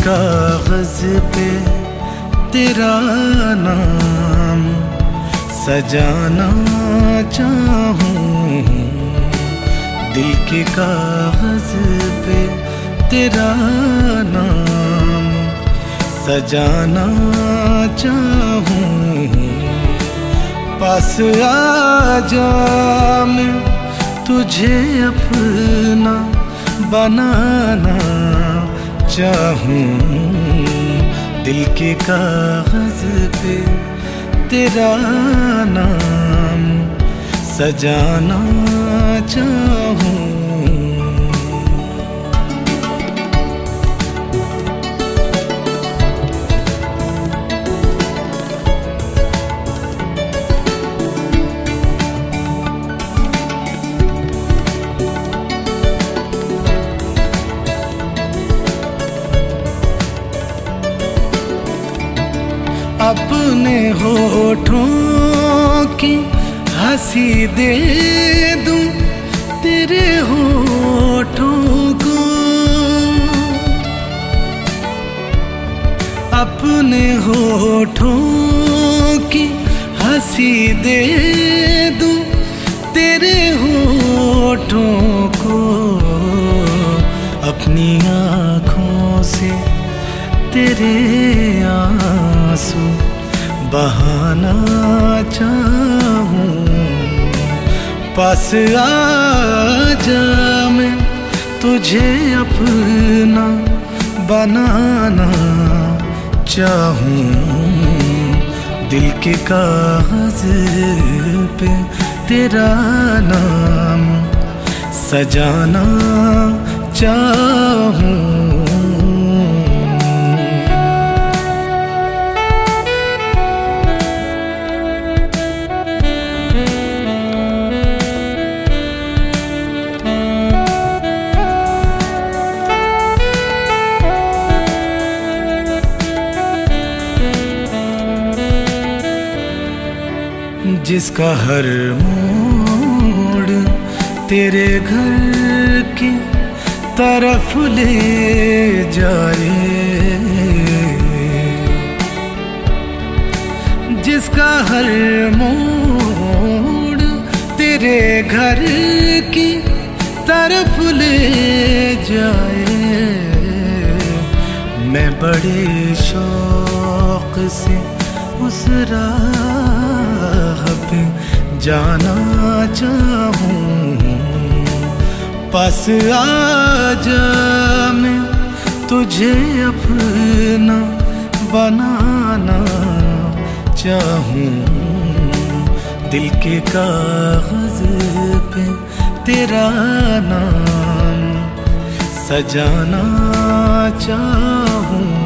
कागज पे तेरा नाम सजाना चाहूं, दिल के कागज पे तेरा नाम सजाना चाहूं। पास आजा मैं तुझे अपना बनाना चाहूं, दिल के कागज पे तेरा नाम सजाना चाहूं। अपने होठों की हंसी दे दूं तेरे होठों को, अपने होठों की हंसी दे दूं तेरे होठों को। अपनी आँखों से तेरे आंसू बहाना चाहूं। पास आजा मैं तुझे अपना बनाना चाहूं, दिल के कागज पे तेरा नाम सजाना चाहूं। जिसका हर मोड़ तेरे घर की तरफ ले जाए, जिसका हर मोड़ तेरे घर की तरफ ले जाए। मैं बड़े शौक से उस राह पे जाना चाहूं। पास आजा मैं तुझे अपना बनाना चाहूं, दिल के कागज पे तेरा नाम सजाना चाहूं।